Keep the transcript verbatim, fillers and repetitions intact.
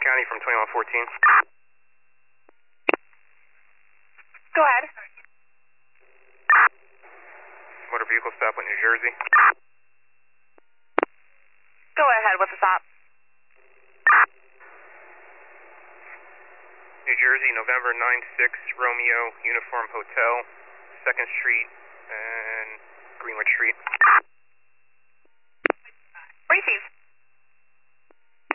County from twenty-one fourteen. Go ahead. Motor vehicle stop in New Jersey. Go ahead with the stop. New Jersey, November nine six, Romeo, Uniform Hotel, second Street and Greenwich Street.